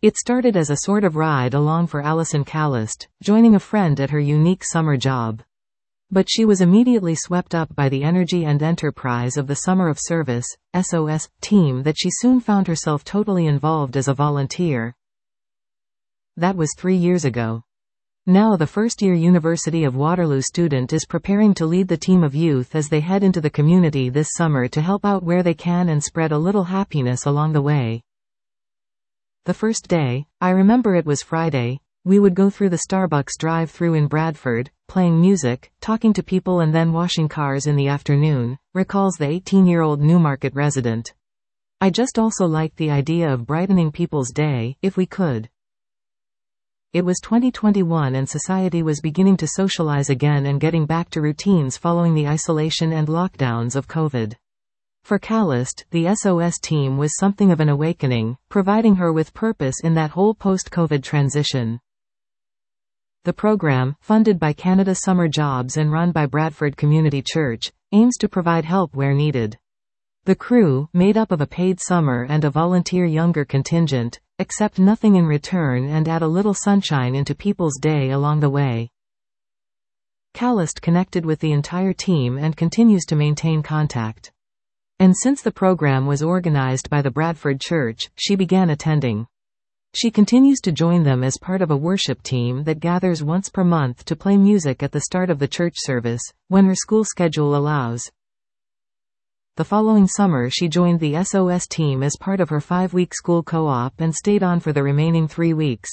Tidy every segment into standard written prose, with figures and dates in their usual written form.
It started as a sort of ride along for Alison Callist, joining a friend at her unique summer job. But she was immediately swept up by the energy and enterprise of the Summer of Service, SOS, team that she soon found herself totally involved as a volunteer. That was 3 years ago. Now the first-year University of Waterloo student is preparing to lead the team of youth as they head into the community this summer to help out where they can and spread a little happiness along the way. The first day, I remember it was Friday, we would go through the Starbucks drive-thru in Bradford, playing music, talking to people and then washing cars in the afternoon, recalls the 18-year-old Newmarket resident. I just also liked the idea of brightening people's day, if we could. It was 2021 and society was beginning to socialize again and getting back to routines following the isolation and lockdowns of COVID. For Callist, the SOS team was something of an awakening, providing her with purpose in that whole post-COVID transition. The program, funded by Canada Summer Jobs and run by Bradford Community Church, aims to provide help where needed. The crew, made up of a paid summer and a volunteer younger contingent, accept nothing in return and add a little sunshine into people's day along the way. Callist connected with the entire team and continues to maintain contact. And since the program was organized by the Bradford Church, she began attending. She continues to join them as part of a worship team that gathers once per month to play music at the start of the church service, when her school schedule allows. The following summer she joined the SOS team as part of her 5-week school co-op and stayed on for the remaining 3 weeks.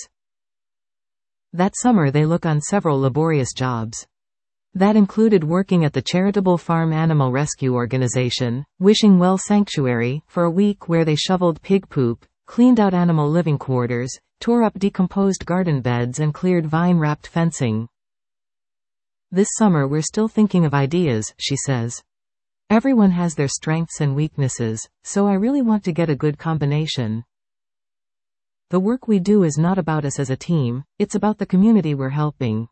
That summer they look on several laborious jobs. That included working at the charitable farm animal rescue organization, Wishing Well Sanctuary, for a week where they shoveled pig poop, cleaned out animal living quarters, tore up decomposed garden beds and cleared vine-wrapped fencing. This summer we're still thinking of ideas, she says. Everyone has their strengths and weaknesses, so I really want to get a good combination. The work we do is not about us as a team, it's about the community we're helping.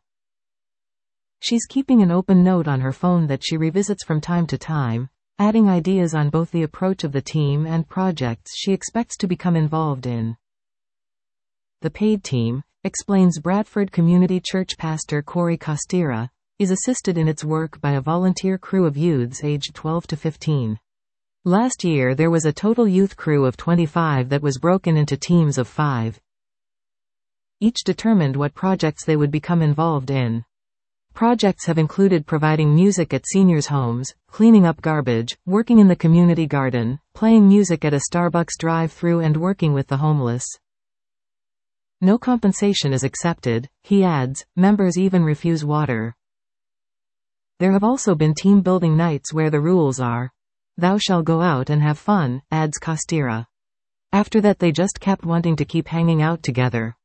She's keeping an open note on her phone that she revisits from time to time, adding ideas on both the approach of the team and projects she expects to become involved in. The paid team, explains Bradford Community Church pastor Corey Costera, is assisted in its work by a volunteer crew of youths aged 12 to 15. Last year there was a total youth crew of 25 that was broken into teams of 5. Each determined what projects they would become involved in. Projects have included providing music at seniors' homes, cleaning up garbage, working in the community garden, playing music at a Starbucks drive-thru and working with the homeless. No compensation is accepted, he adds, members even refuse water. There have also been team-building nights where the rules are, "Thou shalt go out and have fun," adds Costera. After that they just kept wanting to keep hanging out together.